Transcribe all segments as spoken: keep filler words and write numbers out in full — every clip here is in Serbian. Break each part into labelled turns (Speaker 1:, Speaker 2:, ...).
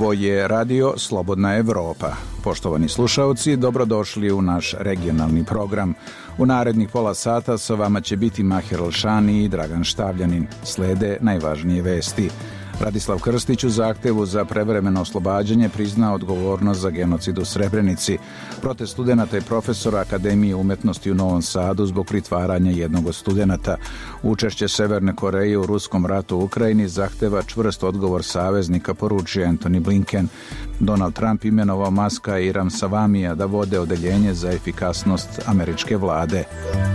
Speaker 1: Ovo je radio Slobodna Evropa. Poštovani slušaoci, dobrodošli u naš regionalni program. U narednih pola sata sa vama će biti Mahir Alšani i Dragan Štavljanin. Slede najvažnije vesti. Radislav Krstić u zahtevu za prevremeno oslobađanje priznao odgovornost za genocid u Srebrenici. Protest studenata i profesora Akademije umetnosti u Novom Sadu zbog pritvaranja jednog od studenata. Učešće Severne Koreje u ruskom ratu u Ukrajini zahteva čvrst odgovor saveznika, poručio Antony Blinken. Donald Trump imenovao Muska i Ramsavamija da vode odeljenje za efikasnost američke vlade.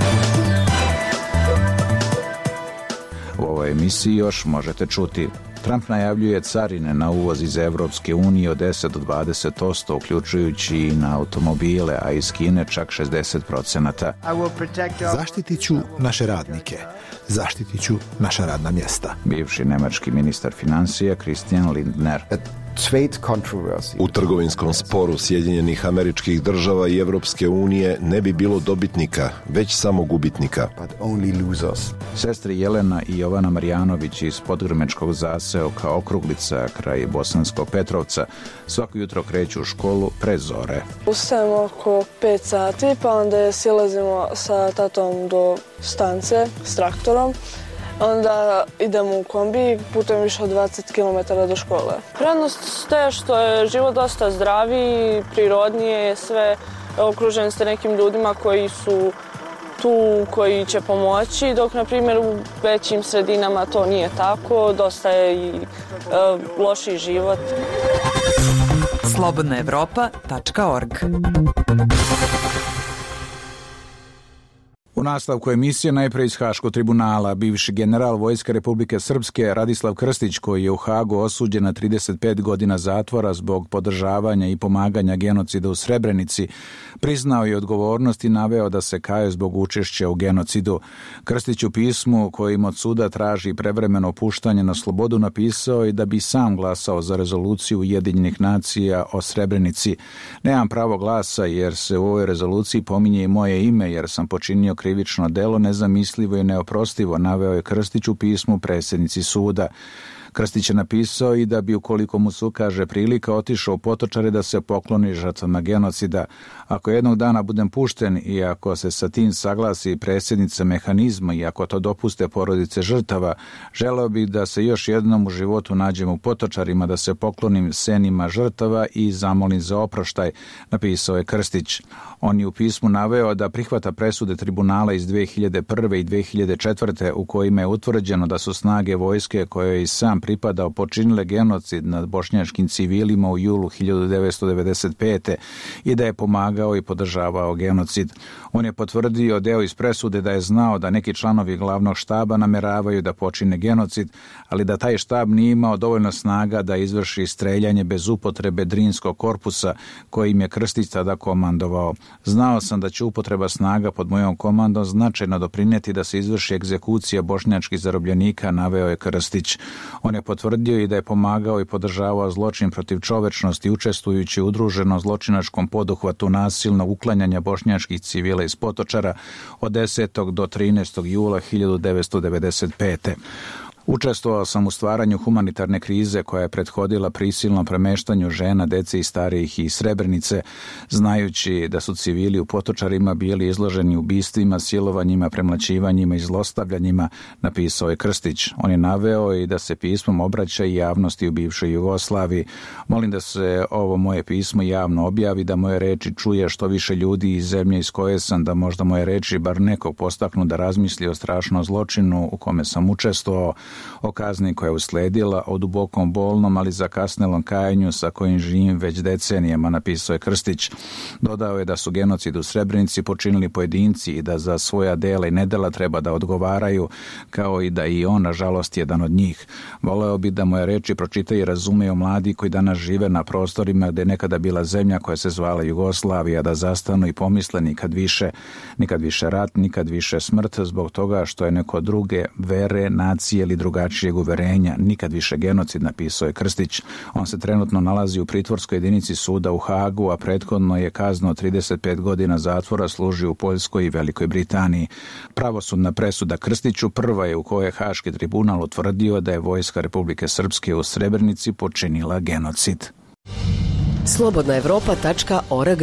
Speaker 1: U ovoj emisiji još možete čuti: Trump najavljuje carine na uvoz iz Evropske unije od deset do dvadeset posto, uključujući i na automobile, a iz Kine čak šezdeset procenata.
Speaker 2: Zaštitit ću naše radnike, zaštitit ću naša radna mjesta.
Speaker 1: Bivši nemački ministar financija Christian Lindner.
Speaker 3: U trgovinskom sporu Sjedinjenih Američkih Država i Evropske unije ne bi bilo dobitnika, već samo gubitnika.
Speaker 1: Sestri Jelena i Jovana Marjanović iz podgrmečkog zaseoka Okruglica kraj Bosanskog Petrovca svako jutro kreću u školu pre zore.
Speaker 4: Ustajemo oko pet sati, pa onda silazimo sa tatom do stance s traktorom. Onda idemo u kombi, putujem više od dvadeset kilometara do škole. Prednost je što je život dosta zdraviji, prirodnije je sve, okružen ste nekim ljudima koji su tu, koji će pomoći, dok na primjer u većim sredinama to nije tako, dosta je i e, lošiji život.
Speaker 5: slobodna evropa tačka org.
Speaker 1: U nastavku emisije najpre iz Haškog tribunala. Bivši general Vojske Republike Srpske Radislav Krstić, koji je u Hagu osuđen na trideset pet godina zatvora zbog podržavanja i pomaganja genocida u Srebrenici, priznao je odgovornost i naveo da se kaje zbog učešća u genocidu. Krstić u pismu kojim od suda traži prevremeno puštanje na slobodu napisao i da bi sam glasao za rezoluciju Ujedinjenih nacija o Srebrenici. Nemam pravo glasa jer se u ovoj rezoluciji pominje i moje ime jer sam počinio krivično delo, nezamislivo i neoprostivo, naveo je Krstić u pismu predsjednici suda. Krstić je napisao i da bi, ukoliko mu se ukaže prilika, otišao u Potočare da se pokloni žrtvama genocida. Ako jednog dana budem pušten i ako se sa tim saglasi predsjednica mehanizma i ako to dopuste porodice žrtava, želeo bih da se još jednom u životu nađem u Potočarima, da se poklonim senima žrtava i zamolim za oproštaj, napisao je Krstić. On je u pismu naveo da prihvata presude tribunala iz dve hiljade prve i dve hiljade četvrte u kojima je utvrđeno da su snage vojske koje je i sam pripadao počinile genocid nad bošnjačkim civilima u julu hiljadu devetsto devedeset pete i da je pomagao i podržavao genocid. On je potvrdio deo iz presude da je znao da neki članovi glavnog štaba nameravaju da počine genocid, ali da taj štab nije imao dovoljno snaga da izvrši streljanje bez upotrebe Drinskog korpusa kojim je Krstić tada komandovao. Znao sam da će upotreba snaga pod mojom komandom značajno doprinijeti da se izvrši egzekucija bošnjačkih zarobljenika, naveo je Krstić. On je potvrdio i da je pomagao i podržavao zločin protiv čovečnosti, učestvujući u udruženom zločinačkom poduhvatu nasilnog uklanjanja bošnjačkih civila iz Potočara od desetog do trinaestog jula hiljadu devetsto devedeset pete. Učestvovao sam u stvaranju humanitarne krize koja je prethodila prisilnom premeštanju žena, dece i starijih iz Srebrenice, znajući da su civili u Potočarima bili izloženi ubistvima, silovanjima, premlaćivanjima i zlostavljanjima, napisao je Krstić. On je naveo i da se pismom obraća i javnosti u bivšoj Jugoslaviji. Molim da se ovo moje pismo javno objavi, da moje reči čuje što više ljudi iz zemlje iz koje sam, da možda moje reči bar nekog postaknu da razmisli o strašnom zločinu u kome sam učestvovao, o kazni koja je usledila, o dubokom bolnom, ali zakasnelom kajanju sa kojim živim već decenijama, napisao je Krstić. Dodao je da su genocid u Srebrenici počinili pojedinci i da za svoja dela i nedela treba da odgovaraju, kao i da i on, nažalost, jedan od njih. Voleo bi da moje reči pročitaju i razumeju mladi koji danas žive na prostorima gde je nekada bila zemlja koja se zvala Jugoslavija, da zastanu i pomisle nikad više, nikad više rat, nikad više smrt, zbog toga što je neko druge vere, nacije ili drugačijeg uverenja, nikad više genocid, napisao je Krstić. On se trenutno nalazi u pritvorskoj jedinici suda u Hagu, a prethodno je kaznu od trideset pet godina zatvora služio u Poljskoj i Velikoj Britaniji. Pravosudna presuda Krstiću prva je u kojoj je Haški tribunal utvrdio da je Vojska Republike Srpske u Srebrenici počinila genocid.
Speaker 6: slobodna evropa tačka org.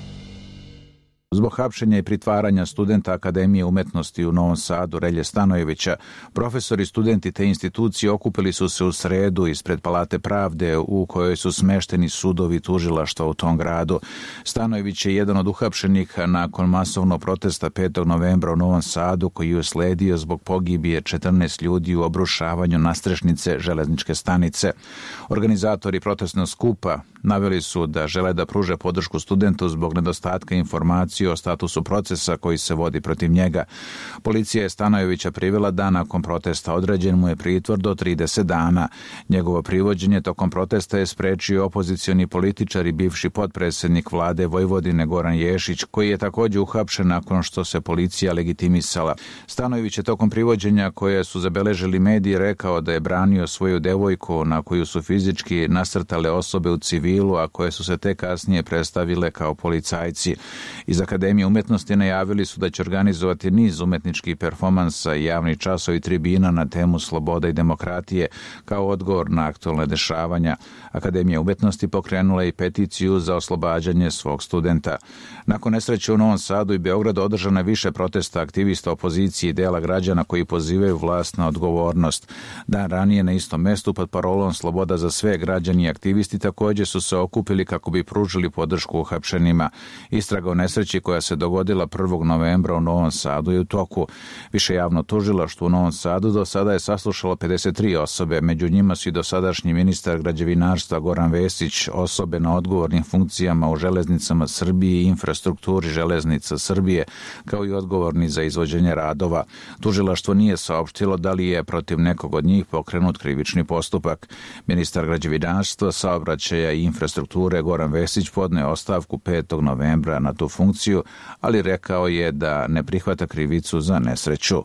Speaker 1: Zbog hapšenja i pritvaranja studenta Akademije umetnosti u Novom Sadu Relje Stanojevića, profesori, studenti te institucije okupili su se u sredu ispred Palate pravde u kojoj su smešteni sudovi tužilaštva u tom gradu. Stanojević je jedan od uhapšenih nakon masovnog protesta petog novembra u Novom Sadu koji je usledio zbog pogibije četrnaest ljudi u obrušavanju nastrešnice železničke stanice. Organizatori protestnog skupa naveli su da žele da pruže podršku studentu zbog nedostatka informacije o statusu procesa koji se vodi protiv njega. Policija je Stanojevića privela da nakon protesta određen mu je pritvor do trideset dana. Njegovo privođenje tokom protesta je sprečio opozicioni političar i bivši potpredsjednik vlade Vojvodine Goran Ješić, koji je također uhapšen nakon što se policija legitimisala. Stanojević je tokom privođenja koje su zabeležili mediji rekao da je branio svoju devojku na koju su fizički nasrtale osobe u civilu, a koje su se te kasnije predstavile kao policajci. Iz Akademije umetnosti najavili su da će organizovati niz umetničkih performansa i javnih časova i tribina na temu sloboda i demokratije kao odgovor na aktualne dešavanja. Akademija umetnosti pokrenula i peticiju za oslobađanje svog studenta. Nakon nesreće u Novom Sadu i Beogradu održano je više protesta aktivista opozicije i dela građana koji pozivaju vlast na odgovornost. Dan ranije na istom mestu pod parolom Sloboda za sve građani i aktivisti također su se okupili kako bi pružili podršku uhapšenima. Istraga o nesreći koja se dogodila prvog novembra u Novom Sadu je u toku. Više javno tužilaštvo u Novom Sadu do sada je saslušalo pedeset tri osobe, među njima su i dosadašnji ministar građevinarstva Goran Vesić, osobe na odgovornim funkcijama u železnicama Srbije i infrastrukturi železnica Srbije, kao i odgovorni za izvođenje radova. Tužilaštvo nije saopštilo da li je protiv nekog od njih pokrenut krivični postupak. Ministar građevinarstva, saobraćaja i infrastrukture Goran Vesić podneo ostavku petog novembra na tu funkciju, ali rekao je da ne prihvata krivicu za nesreću.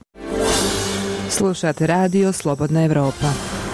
Speaker 5: Slušate radio Slobodna Evropa.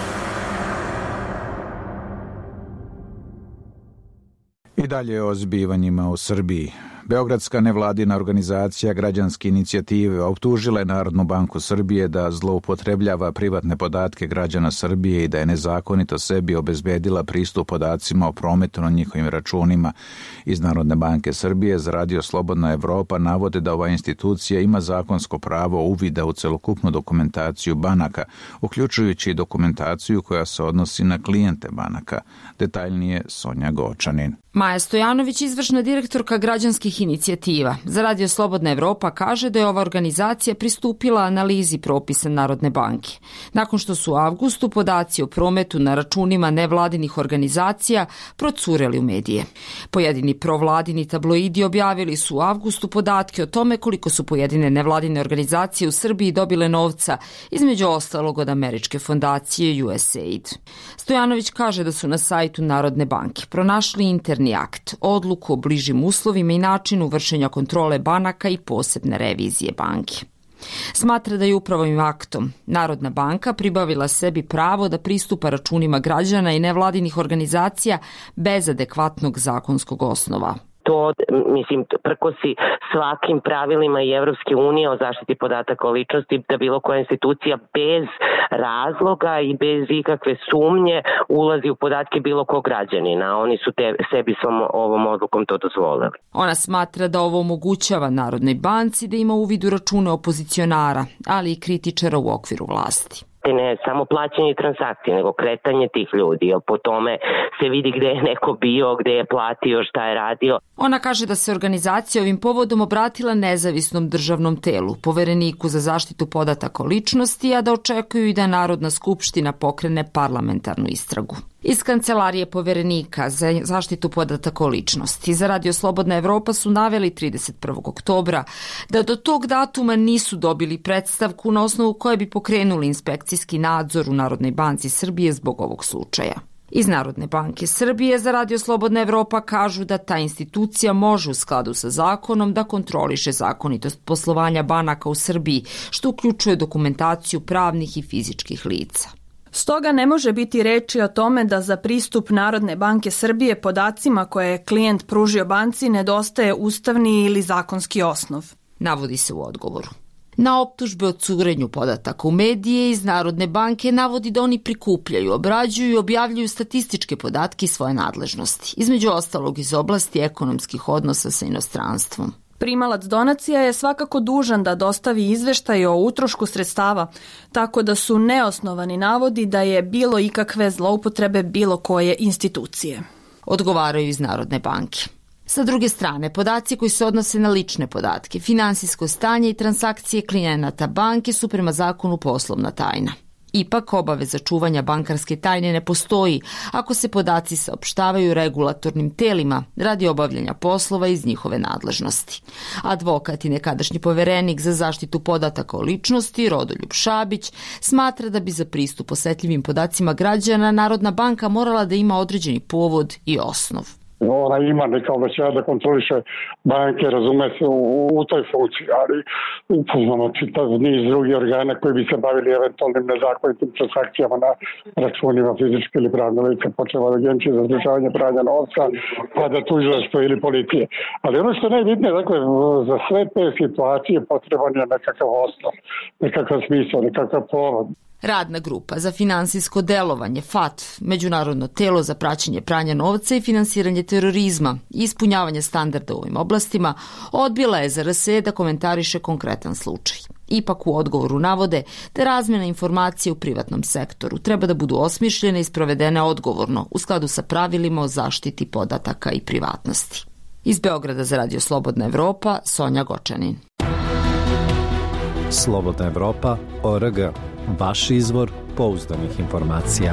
Speaker 1: I dalje o zbivanjima u Srbiji. Beogradska nevladina organizacija Građanske inicijative optužila je Narodnu banku Srbije da zloupotrebljava privatne podatke građana Srbije i da je nezakonito sebi obezbedila pristup podacima o prometu na njihovim računima. Iz Narodne banke Srbije za radio Slobodna Evropa navode da ova institucija ima zakonsko pravo uvida u celokupnu dokumentaciju banaka, uključujući i dokumentaciju koja se odnosi na klijente banaka. Detaljnije Sonja Gočanin.
Speaker 7: Maja Stojanović, izvršna direktorka građanskih inicijativa, za radio Slobodna Evropa kaže da je ova organizacija pristupila analizi propisa Narodne banke. Nakon što su u avgustu podaci o prometu na računima nevladinih organizacija procureli u medije. Pojedini provladini tabloidi objavili su u avgustu podatke o tome koliko su pojedine nevladine organizacije u Srbiji dobile novca, između ostalog od američke fondacije U S A I D. Stojanović kaže da su na sajtu Narodne banke pronašli interni akt, odluku o bližim uslovima i načinu vršenja kontrole banaka i posebne revizije banke. Smatra da je upravo ovim aktom Narodna banka pribavila sebi pravo da pristupa računima građana i nevladinih organizacija bez adekvatnog zakonskog osnova.
Speaker 8: To, mislim, prkosi svakim pravilima i Evropske unije o zaštiti podataka o ličnosti, da bilo koja institucija bez razloga i bez ikakve sumnje ulazi u podatke bilo kog građanina. Oni su te, sebi svom ovom odlukom to dozvolili.
Speaker 7: Ona smatra da ovo omogućava Narodnoj banci da ima uvid u račune opozicionara, ali i kritičara u okviru vlasti.
Speaker 8: Ne samo plaćanje transakcije, nego kretanje tih ljudi, jer po tome se vidi gde je neko bio, gde je platio, šta je radio.
Speaker 7: Ona kaže da se organizacija ovim povodom obratila nezavisnom državnom telu, Povereniku za zaštitu podataka o ličnosti, a da očekuju i da Narodna skupština pokrene parlamentarnu istragu. Iz kancelarije Poverenika za zaštitu podataka o ličnosti za radio Slobodna Evropa su naveli trideset prvog oktobra da do tog datuma nisu dobili predstavku na osnovu koje bi pokrenuli inspekcijski nadzor u Narodnoj banci Srbije zbog ovog slučaja. Iz Narodne banke Srbije za radio Slobodna Evropa kažu da ta institucija može u skladu sa zakonom da kontroliše zakonitost poslovanja banaka u Srbiji, što uključuje dokumentaciju pravnih i fizičkih lica.
Speaker 9: Stoga ne može biti reči o tome da za pristup Narodne banke Srbije podacima koje je klijent pružio banci nedostaje ustavni ili zakonski osnov.
Speaker 7: Navodi se u odgovoru. Na optužbe o curenju podataka u medije iz Narodne banke navodi da oni prikupljaju, obrađuju i objavljuju statističke podatke iz svoje nadležnosti, između ostalog iz oblasti ekonomskih odnosa sa inostranstvom.
Speaker 9: Primalac donacija je svakako dužan da dostavi izveštaj o utrošku sredstava, tako da su neosnovani navodi da je bilo ikakve zloupotrebe bilo koje institucije.
Speaker 7: Odgovaraju iz Narodne banke. Sa druge strane, podaci koji se odnose na lične podatke, finansijsko stanje i transakcije klijenata banke su prema zakonu poslovna tajna. Ipak, obaveza čuvanja bankarske tajne ne postoji ako se podaci saopštavaju regulatornim telima radi obavljanja poslova iz njihove nadležnosti. Advokat i nekadašnji poverenik za zaštitu podataka o ličnosti, Rodoljub Šabić, smatra da bi za pristup osetljivim podacima građana Narodna banka morala da ima određeni povod i osnov.
Speaker 10: Ona ima neka ovlašćenja da kontroliše banke, razume se, u, u toj funkciji, ali upoznamo čitav niz drugih organa koji bi se bavili eventualnim nezakonitim transakcijama na računima fizičke ili pravne lice, počeva od Agencije za sprečavanje pranja novca, pa da tužilaštvo ili policije. Ali ono što je najbitnije, dakle, za sve te situacije potreban je nekakav osnov, nekakav smisao, nekakav povod.
Speaker 7: Radna grupa za finansijsko delovanje, F A T F, Međunarodno telo za praćenje pranja novca i finansiranje terorizma i ispunjavanje standarda u ovim oblastima, odbila je Z R S da komentariše konkretan slučaj. Ipak u odgovoru navode da razmjena informacije u privatnom sektoru treba da budu osmišljene i sprovedene odgovorno u skladu sa pravilima o zaštiti podataka i privatnosti. Iz Beograda za Radio Slobodna Evropa, Sonja Gočanin.
Speaker 11: Slobodna Evropa, O R G. Vaš izvor pouzdanih informacija.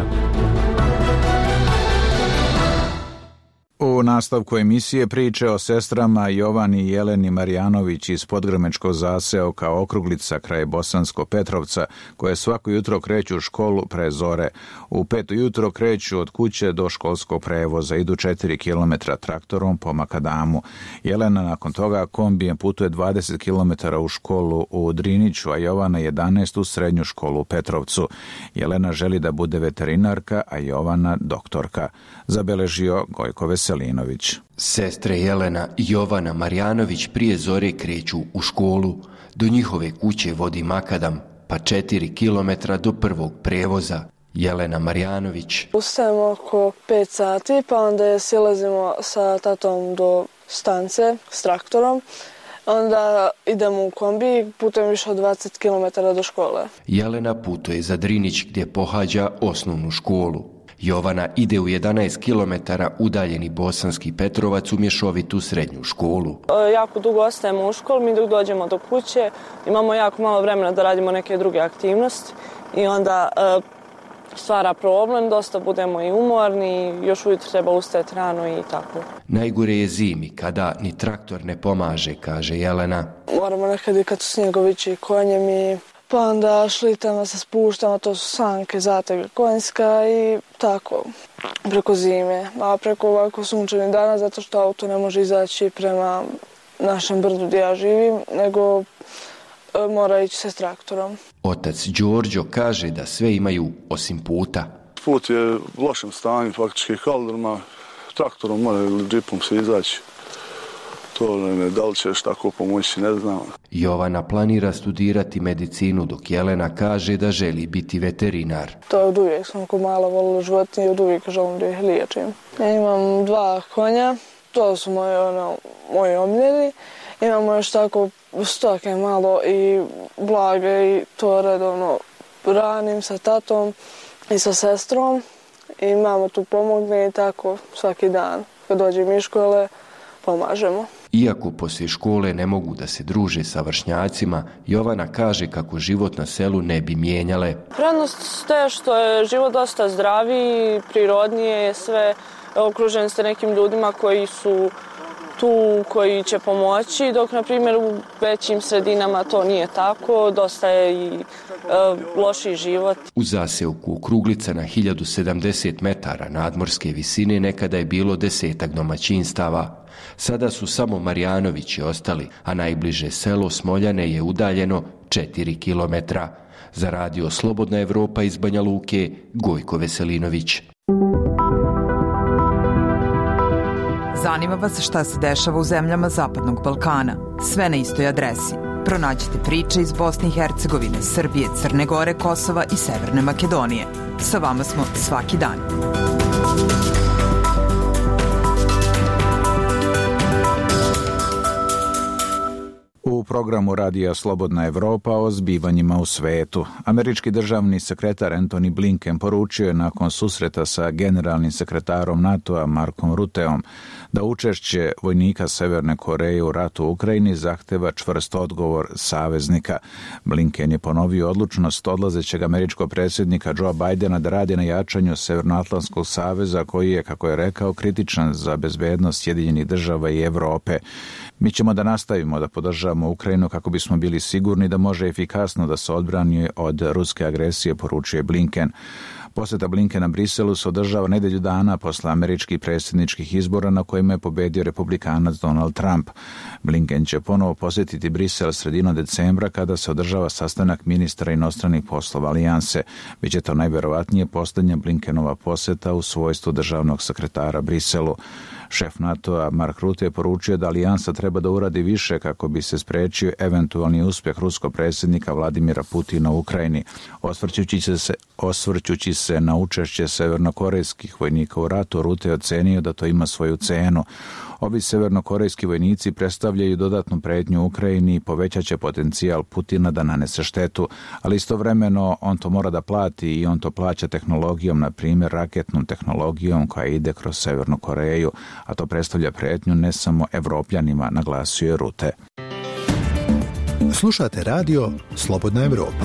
Speaker 1: U nastavku emisije priče o sestrama Jovani i Jeleni Marjanović iz podgrmečkog zaseoka Okruglica kraj Bosansko Petrovca, koje svako jutro kreću u školu pre zore. U pet ujutro kreću od kuće do školskog prevoza, idu četiri kilometra traktorom po makadamu. Jelena nakon toga kombijem putuje dvadeset kilometara u školu u Driniću, a Jovana jedanaest u srednju školu u Petrovcu. Jelena želi da bude veterinarka, a Jovana doktorka. Zabeležio Gojko Veselinović.
Speaker 12: Sestre Jelena i Jovana Marjanović prije zore kreću u školu. Do njihove kuće vodi makadam, pa četiri kilometra do prvog prevoza. Jelena Marjanović.
Speaker 4: Ustajemo oko pet sati, pa onda silazimo sa tatom do stance s traktorom. Onda idemo u kombi, putujem više od dvadeset kilometara do škole.
Speaker 12: Jelena putuje za Drinić gdje pohađa osnovnu školu. Jovana ide u jedanaest kilometara udaljeni Bosanski Petrovac u mješovitu srednju školu.
Speaker 4: Jako dugo ostajemo u školi, mi dok dođemo do kuće imamo jako malo vremena da radimo neke druge aktivnosti i onda e, stvara problem, dosta budemo i umorni, još ujutro treba ustajati rano i tako.
Speaker 12: Najgore je zimi kada ni traktor ne pomaže, kaže Jelena.
Speaker 4: Moramo nekad i kad su snjegovići konjem i pa onda šlitama se spuštamo, to su sanke, zatega konjska i tako, preko zime. A preko ovako sunčanih dana, zato što auto ne može izaći prema našem brdu gdje ja živim, nego e, mora ići se s traktorom.
Speaker 12: Otac Đorđo kaže da sve imaju osim puta.
Speaker 13: Put je u lošem stanju, faktički kaldrma, traktorom mora ili džipom se izaći. To ne, da li ćeš tako pomoći, ne znam.
Speaker 12: Jovana planira studirati medicinu, dok Jelena kaže da želi biti veterinar.
Speaker 4: To je od uvijek, sam ko mala volila životinje i od uvijek želim da ih liječim. Ja imam dva konja, to su moji, ono, moji omljeni. Imamo još tako stoke malo i blage i to redovno ranim sa tatom i sa sestrom. I mama tu pomogne i tako svaki dan. Kad dođem iz škole, pomažemo.
Speaker 12: Iako poslije škole ne mogu da se druže sa vršnjacima, Jovana kaže kako život na selu ne bi mijenjale.
Speaker 4: Prednost je što je život dosta zdraviji, prirodnije je sve, okružen ste nekim ljudima koji su tu, koji će pomoći, dok na primjer u većim sredinama to nije tako, dosta je i e, lošiji život.
Speaker 12: U zaseoku Okruglica na hiljadu sedamdeset metara nadmorske visine nekada je bilo desetak domaćinstava. Sada su samo Marjanovići ostali, a najbliže selo Smoljane je udaljeno četiri kilometra. Za Radio Slobodna Evropa iz Banja Luke, Gojko Veselinović.
Speaker 5: Zanima vas šta se dešava u zemljama Zapadnog Balkana? Sve na istoj adresi. Pronađite priče iz Bosne i Hercegovine, Srbije, Crne Gore, Kosova i Severne Makedonije. Sa vama smo svaki dan.
Speaker 1: U programu Radija Slobodna Evropa o zbivanjima u svetu. Američki državni sekretar Antony Blinken poručio je nakon susreta sa generalnim sekretarom NATO-a Markom Ruteom da učešće vojnika Severne Koreje u ratu u Ukrajini zahteva čvrst odgovor saveznika. Blinken je ponovio odlučnost odlazećeg američkog predsjednika Joe Bidena da radi na jačanju Severnoatlantskog saveza koji je, kako je rekao, kritičan za bezbednost Sjedinjenih država i Evrope. Mi ćemo da nastavimo da podržavamo Ukrajinu kako bismo bili sigurni da može efikasno da se odbrani od ruske agresije, poručuje Blinken. Posjeta Blinkena Briselu se održava nedelju dana posle američkih predsjedničkih izbora na kojima je pobedio republikanac Donald Trump. Blinken će ponovo posjetiti Brisel sredinom decembra kada se održava sastanak ministra inostranih poslova alijanse. Biće to najverovatnije posljednja Blinkenova posjeta u svojstvu državnog sekretara Briselu. Šef NATO-a Mark Rutte je poručio da alijansa treba da uradi više kako bi se sprečio eventualni uspjeh ruskog predsjednika Vladimira Putina u Ukrajini. Osvrćući se, osvrćući se na učešće severnokorejskih vojnika u ratu, Rutte je ocenio da to ima svoju cenu. Ovi severnokorejski vojnici predstavljaju dodatnu pretnju Ukrajini i povećat će potencijal Putina da nanese štetu, ali istovremeno on to mora da plati i on to plaća tehnologijom, na primjer raketnom tehnologijom koja ide kroz Severnu Koreju, a to predstavlja pretnju ne samo Evropljanima, naglasio je Rutte.
Speaker 2: Slušate radio Slobodna Evropa.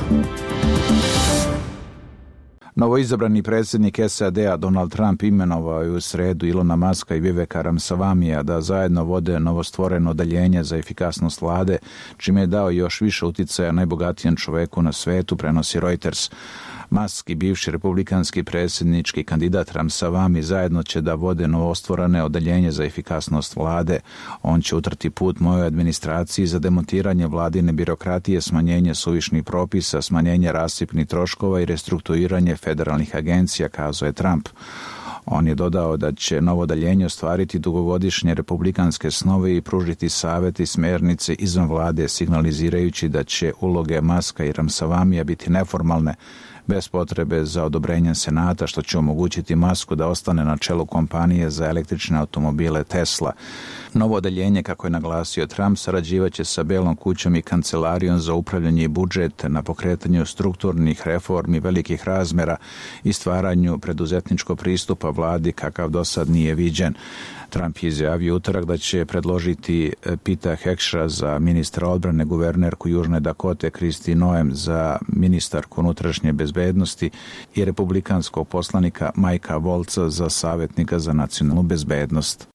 Speaker 1: Novoizabrani predsjednik S A D-a Donald Trump imenovao je u sredu Ilona Muska i Viveka Ramaswamija da zajedno vode novostvoreno odeljenje za efikasnost vlade, čime je dao još više uticaja najbogatijem čoveku na svetu, prenosi Reuters. Musk i bivši republikanski predsjednički kandidat Ramaswamy zajedno će da vode novostvorene odeljenje za efikasnost vlade. On će utrti put mojoj administraciji za demontiranje vladine birokratije, smanjenje suvišnih propisa, smanjenje rasipnih troškova i restrukturiranje federalnih agencija, kazao je Trump. On je dodao da će novo odeljenje ostvariti dugogodišnje republikanske snove i pružiti savjet i smernice izvan vlade, signalizirajući da će uloge Muska i Ramaswamija biti neformalne, bez potrebe za odobrenjem Senata, što će omogućiti Musku da ostane na čelu kompanije za električne automobile Tesla. Novo odeljenje, kako je naglasio Trump, sarađivaće sa Belom kućom i kancelarijom za upravljanje i budžet na pokretanju strukturnih reformi velikih razmera i stvaranju preduzetničkog pristupa vladi kakav do sad nije viđen. Trump je izjavio utorak da će predložiti Pita Hegsha za ministra odbrane, guvernerku Južne Dakote Kristi Noem za ministarku unutrašnje bezbednosti i republikanskog poslanika Majka Volca za savjetnika za nacionalnu bezbednost.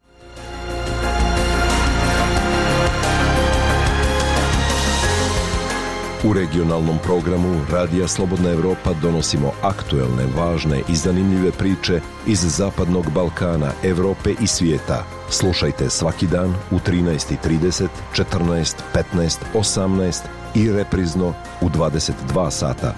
Speaker 3: U regionalnom programu Radija Slobodna Evropa donosimo aktuelne, važne i zanimljive priče iz Zapadnog Balkana, Evrope i svijeta. Slušajte svaki dan u trinaest i trideset, četrnaest, petnaest, osamnaest i reprizno u dvadeset dva sata.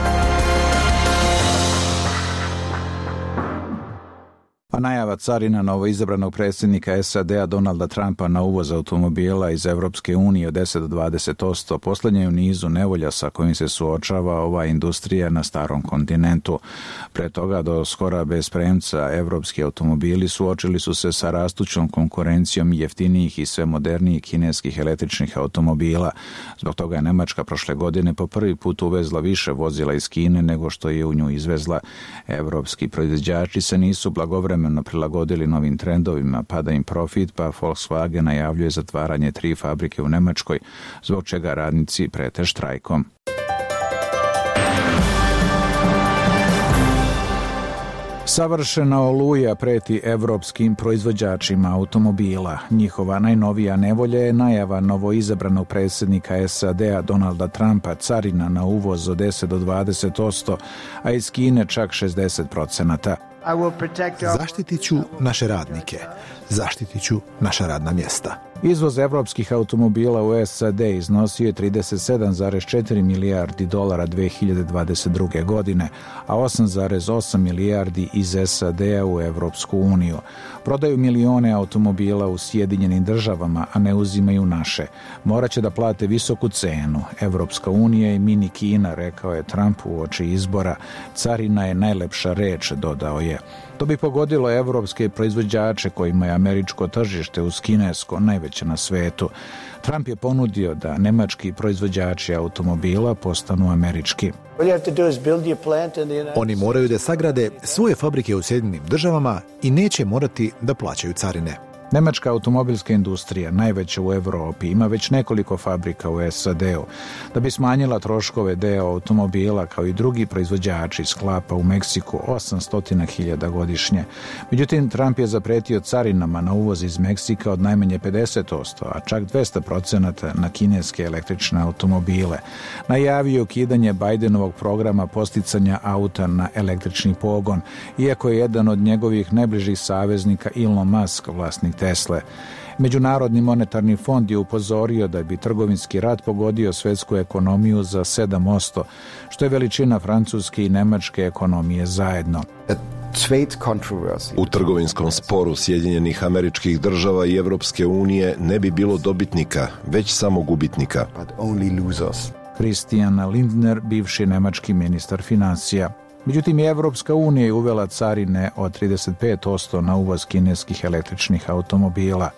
Speaker 1: A najava carina novoizabranog predsjednika S A D-a Donalda Trumpa na uvoz automobila iz Evropske unije od deset do dvadeset posto poslednja je u nizu nevolja sa kojim se suočava ova industrija na starom kontinentu. Pre toga do skora bez premca evropski automobili suočili su se sa rastućom konkurencijom jeftinijih i sve modernijih kineskih električnih automobila. Zbog toga je Nemačka prošle godine po prvi put uvezla više vozila iz Kine nego što je u nju izvezla. Evropski proizvođači se nisu blagovremeno prilagodili novim trendovima, pada im profit, pa Volkswagen najavljuje zatvaranje tri fabrike u Nemačkoj, zbog čega radnici prete štrajkom. Savršena oluja preti evropskim proizvođačima automobila. Njihova najnovija nevolja je najava novoizabranog predsjednika S A D-a Donalda Trumpa carina na uvoz od deset do dvadeset posto, a iz Kine čak šezdeset procenata.
Speaker 2: Zaštitit ću naše radnike. Zaštitit ću naša radna mjesta.
Speaker 1: Izvoz evropskih automobila u S A D iznosio je trideset sedam zarez četiri milijardi dolara dve hiljade dvadeset druge. godine, a osam zarez osam milijardi iz S A D-a u Evropsku uniju. Prodaju milione automobila u Sjedinjenim državama, a ne uzimaju naše. Moraće da plate visoku cenu. Evropska unija i mini Kina, rekao je Trump uoči izbora. Carina je najlepša reč, dodao je. To bi pogodilo evropske proizvođače kojima je američko tržište uz kinesko najveće na svetu. Trump je ponudio da nemački proizvođači automobila postanu američki.
Speaker 2: Oni moraju da sagrade svoje fabrike u Sjedinjenim državama i neće morati da plaćaju carine.
Speaker 1: Nemačka automobilska industrija, najveća u Evropi, ima već nekoliko fabrika u S A D-u. Da bi smanjila troškove, deo automobila, kao i drugi proizvođači, sklapa u Meksiku osamsto hiljada godišnje. Međutim, Trump je zapretio carinama na uvoz iz Meksika od najmanje pedeset posto, a čak dvesta procenata na kineske električne automobile. Najavio ukidanje Bajdenovog programa posticanja auta na električni pogon, iako je jedan od njegovih najbližih saveznika Elon Musk, vlasnik Tesle. Međunarodni monetarni fond je upozorio da bi trgovinski rat pogodio svetsku ekonomiju za sedam posto, što je veličina francuske i nemačke ekonomije zajedno.
Speaker 3: U trgovinskom sporu Sjedinjenih Američkih Država i Evropske unije ne bi bilo dobitnika, već samo gubitnika.
Speaker 1: Christian Lindner, bivši nemački ministar financija. Međutim, i Evropska unija je uvela carine od trideset pet posto na uvoz kineskih električnih automobila.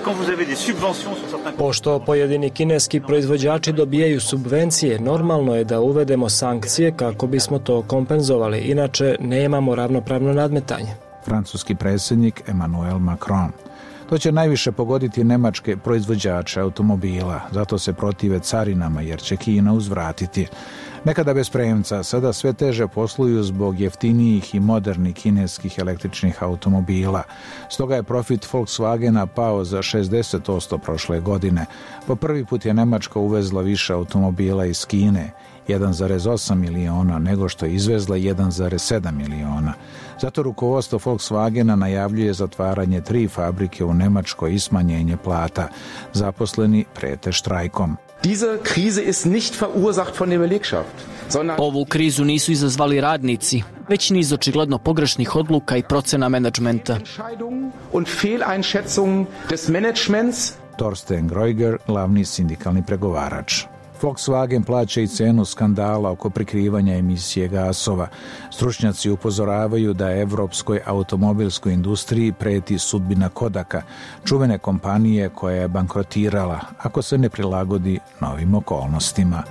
Speaker 14: Pošto pojedini kineski proizvođači dobijaju subvencije, normalno je da uvedemo sankcije kako bismo to kompenzovali, inače nemamo ravnopravno nadmetanje.
Speaker 1: Francuski predsjednik Emmanuel Macron. To će najviše pogoditi nemačke proizvođače automobila, zato se protive carinama jer će Kina uzvratiti. Nekada bez premca, sada sve teže posluju zbog jeftinijih i modernih kineskih električnih automobila. Stoga je profit Volkswagena pao za šezdeset posto prošle godine. Po prvi put je Nemačka uvezla više automobila iz Kine, jedan zarez osam miliona, nego što je izvezla jedan zarez sedam miliona. Zato rukovodstvo Volkswagena najavljuje zatvaranje tri fabrike u Nemačkoj i smanjenje plata. Zaposleni prete štrajkom.
Speaker 15: Diese Krise ist nicht verursacht von der Belegschaft, sondern
Speaker 16: Ovu krizu nisu izazvali radnici, već niz očigledno pogrešnih odluka i procena menadžmenta.
Speaker 15: Und Fehleinschätzung des Managements.
Speaker 1: Thorsten Greuger, glavni sindikalni pregovarač. Volkswagen plaća i cenu skandala oko prikrivanja emisije gasova. Stručnjaci upozoravaju da evropskoj automobilskoj industriji preti sudbina Kodaka, čuvene kompanije koja je bankrotirala ako se ne prilagodi novim okolnostima.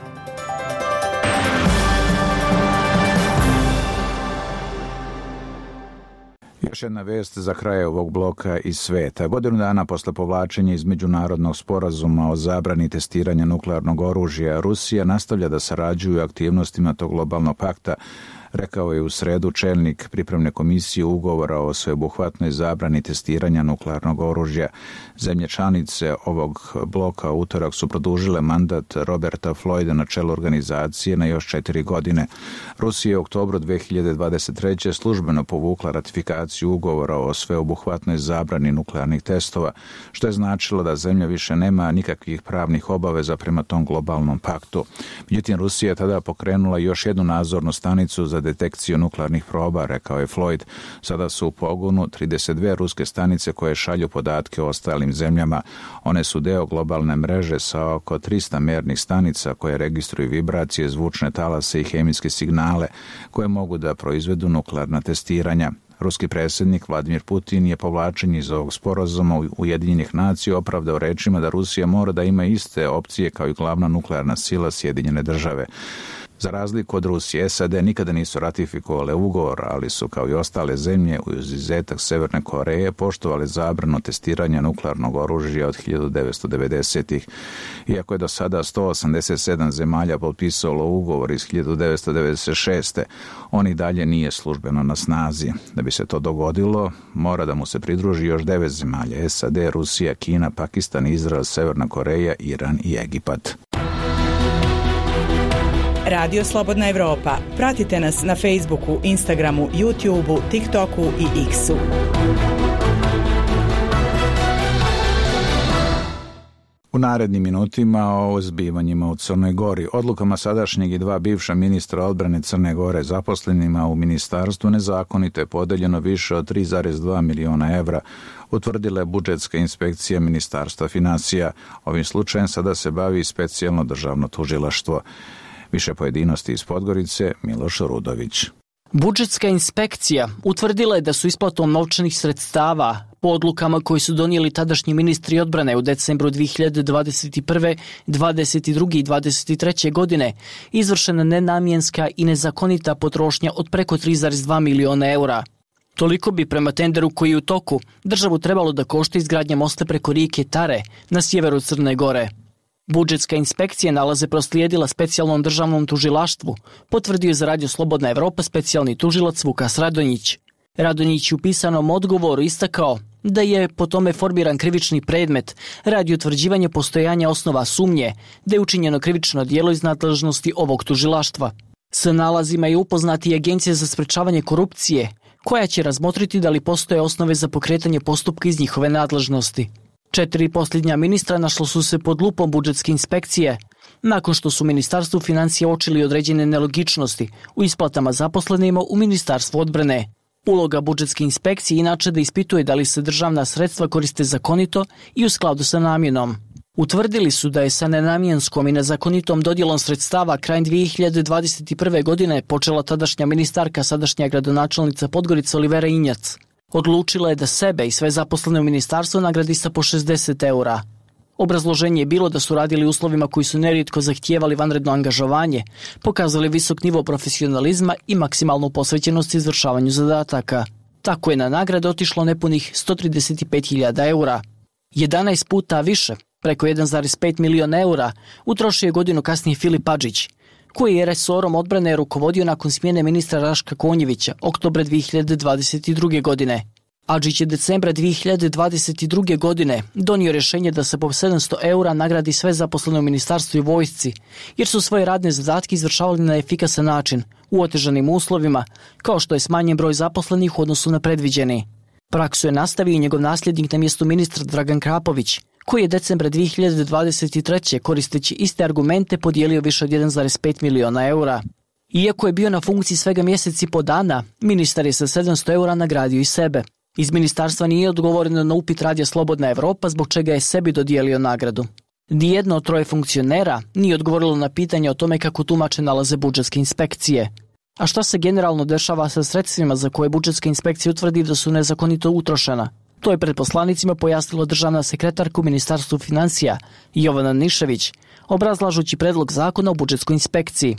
Speaker 1: Još jedna vest za kraj ovog bloka iz sveta. Godinu dana posle povlačenja iz međunarodnog sporazuma o zabrani testiranja nuklearnog oružja, Rusija nastavlja da sarađuje u aktivnostima tog globalnog pakta, rekao je u sredu čelnik pripremne komisije ugovora o sveobuhvatnoj zabrani testiranja nuklearnog oružja. Zemlje članice ovog bloka u utorak su produžile mandat Roberta Floyda na čelu organizacije na još četiri godine. Rusija je u oktobru dve hiljade dvadeset treće službeno povukla ratifikaciju ugovora o sveobuhvatnoj zabrani nuklearnih testova, što je značilo da zemlja više nema nikakvih pravnih obaveza prema tom globalnom paktu. Međutim, Rusija je tada pokrenula još jednu nadzornu stanicu za detekciju nuklearnih proba, rekao je Floyd. Sada su u pogonu trideset dve ruske stanice koje šalju podatke o ostalim zemljama. One su deo globalne mreže sa oko trista mernih stanica koje registruju vibracije, zvučne talase i hemijske signale koje mogu da proizvedu nuklearna testiranja. Ruski predsjednik Vladimir Putin je povlačenje iz ovog sporazuma Ujedinjenih nacija opravdao rečima da Rusija mora da ima iste opcije kao i glavna nuklearna sila Sjedinjene države. Za razliku od Rusije, S A D nikada nisu ratifikovale ugovor, ali su kao i ostale zemlje, uz izuzetak Severne Koreje, poštovale zabranu testiranja nuklearnog oružja od hiljadu devetsto devedesetih. Iako je do sada sto osamdeset sedam zemalja potpisalo ugovor iz hiljadu devetsto devedeset šeste. on i dalje nije službeno na snazi. Da bi se to dogodilo, mora da mu se pridruži još devet zemalja: S A D, Rusija, Kina, Pakistan, Izrael, Severna Koreja, Iran i Egipat.
Speaker 17: Radio Slobodna Evropa. Pratite nas na Facebooku, Instagramu, YouTubeu, TikToku i X-u.
Speaker 1: U narednim minutima o zbivanjima u Crnoj Gori. Odlukama sadašnjeg i dva bivša ministra odbrane Crne Gore zaposlenima u ministarstvu nezakonito je podeljeno više od tri zarez dva miliona evra, utvrdila je budžetska inspekcija Ministarstva finansija. Ovim slučajem sada se bavi specijalno državno tužilaštvo. Više pojedinosti iz Podgorice, Miloš Rudović.
Speaker 16: Budžetska inspekcija utvrdila je da su isplatom novčanih sredstava po odlukama koji su donijeli tadašnji ministri odbrane u decembru dve hiljade dvadeset prve, dvadeset druge i dvadeset treće godine izvršena nenamjenska i nezakonita potrošnja od preko tri zarez dva miliona eura. Toliko bi prema tenderu koji je u toku državu trebalo da košta izgradnja mosta preko rijeke Tare na sjeveru Crne Gore. Budžetska inspekcija nalaze proslijedila specijalnom državnom tužilaštvu, potvrdio za Radio Slobodna Evropa specijalni tužilac Vukas Radonjić. Radonjić u pisanom odgovoru istakao da je po tome formiran krivični predmet radi utvrđivanja postojanja osnova sumnje da je učinjeno krivično djelo iz nadležnosti ovog tužilaštva. S nalazima je upoznati i Agencija za sprečavanje korupcije, koja će razmotriti da li postoje osnove za pokretanje postupka iz njihove nadležnosti. Četiri posljednja ministra našlo su se pod lupom budžetske inspekcije, nakon što su Ministarstvu financija uočili određene nelogičnosti u isplatama zaposlenima u Ministarstvu odbrane. Uloga budžetske inspekcije inače da ispituje da li se državna sredstva koriste zakonito i u skladu sa namjenom. Utvrdili su da je sa nenamjenskom i nezakonitom dodjelom sredstava krajem dve hiljade dvadeset prve. godine počela tadašnja ministarka, sadašnja gradonačelnica Podgorice Olivera Injac. Odlučila je da sebe i sve zaposlene u ministarstvu nagradi sa po šezdeset eura. Obrazloženje je bilo da su radili u uslovima koji su nerijetko zahtijevali vanredno angažovanje, pokazali visok nivo profesionalizma i maksimalnu posvećenost izvršavanju zadataka. Tako je na nagrade otišlo nepunih sto trideset pet hiljada eura. jedanaest puta više, preko jedan zarez pet miliona eura, utrošio je godinu kasnije Filip Adžić, koji je resorom odbrane rukovodio nakon smjene ministra Raška Konjevića oktobra dve hiljade dvadeset druge. godine. Adžić je decembra dve hiljade dvadeset druge. godine donio rješenje da se po sedamsto eura nagradi sve zaposlene u ministarstvu i vojsci, jer su svoje radne zadatke izvršavali na efikasan način, u otežanim uslovima, kao što je smanjen broj zaposlenih u odnosu na predviđeni. Praksu je nastavio i njegov nasljednik na mjestu ministra Dragan Krapović, koji je decembra dve hiljade dvadeset treće. koristeći iste argumente podijelio više od jedan zarez pet miliona eura. Iako je bio na funkciji svega mjesec i po dana, ministar je sa sedamsto eura nagradio i sebe. Iz ministarstva nije odgovoreno na upit Radija Slobodna Evropa zbog čega je sebi dodijelio nagradu. Nijedno od troje funkcionera nije odgovorilo na pitanje o tome kako tumače nalaze budžetske inspekcije. A šta se generalno dešava sa sredstvima za koje budžetska inspekcija utvrdi da su nezakonito utrošena? To je pred poslanicima pojasnila državna sekretarka u Ministarstvu financija Jovana Nišević, obrazlažući predlog zakona o budžetskoj inspekciji.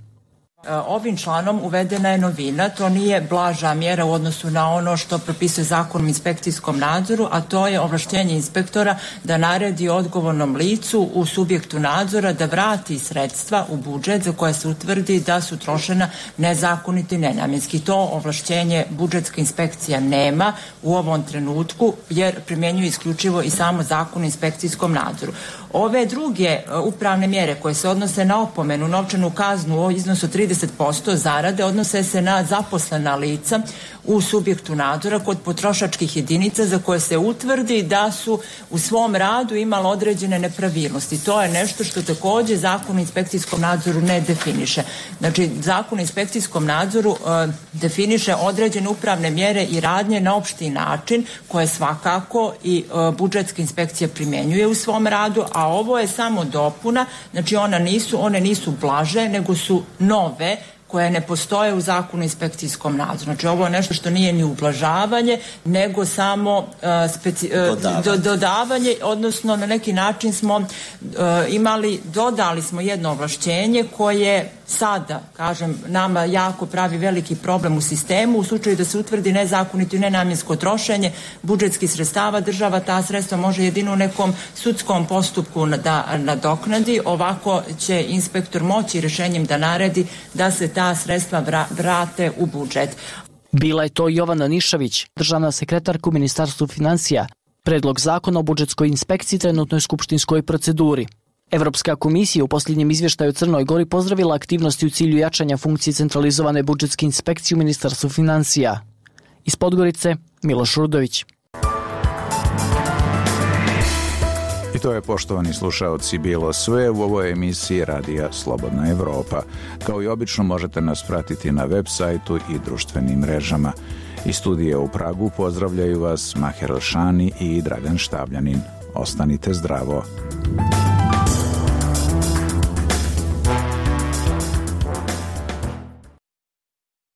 Speaker 18: Ovim članom uvedena je novina, to nije blaža mjera u odnosu na ono što propisuje zakon o inspekcijskom nadzoru, a to je ovlaštenje inspektora da naredi odgovornom licu u subjektu nadzora da vrati sredstva u budžet za koje se utvrdi da su trošena nezakonito i nenamjenski. To ovlaštenje budžetska inspekcija nema u ovom trenutku jer primjenjuje isključivo i samo zakon o inspekcijskom nadzoru. Ove druge upravne mjere koje se odnose na opomenu, novčanu kaznu o iznosu trideset posto zarade odnose se na zaposlena lica u subjektu nadzora kod potrošačkih jedinica za koje se utvrdi da su u svom radu imali određene nepravilnosti. To je nešto što također zakon o inspekcijskom nadzoru ne definiše. Znači, zakon o inspekcijskom nadzoru e, definiše određene upravne mjere i radnje na opšti način koje svakako i e, budžetska inspekcija primjenjuje u svom radu, a ovo je samo dopuna, znači ona nisu, one nisu blaže, nego su nove koje ne postoje u zakonu o inspekcijskom nadzoru. Znači ovo je nešto što nije ni ublažavanje, nego samo uh, speci, uh, dodavanje. Do, dodavanje, odnosno na neki način smo uh, imali, dodali smo jedno ovlašćenje koje sada, kažem, nama jako pravi veliki problem u sistemu. U slučaju da se utvrdi nezakonito i nenamjensko trošenje budžetskih sredstava, država ta sredstva može jedino u nekom sudskom postupku da nadoknadi. Ovako će inspektor moći rješenjem da naredi da se ta sredstva vrate u budžet.
Speaker 16: Bila je to Jovana Nišević, državna sekretarka u Ministarstvu financija. Predlog zakona o budžetskoj inspekciji trenutno je u skupštinskoj proceduri. Evropska komisija u posljednjem izvještaju o Crnoj Gori pozdravila aktivnosti u cilju jačanja funkcije centralizovane budžetske inspekcije u Ministarstvu financija. Iz Podgorice, Miloš Rudović.
Speaker 1: to je, poštovani slušaoci, bilo sve u ovoj emisiji Radija Slobodna Evropa. Kao i obično možete nas pratiti na web sajtu i društvenim mrežama. Iz studija u Pragu pozdravljaju vas Maher Elšani i Dragan Štabljanin. Ostanite zdravo.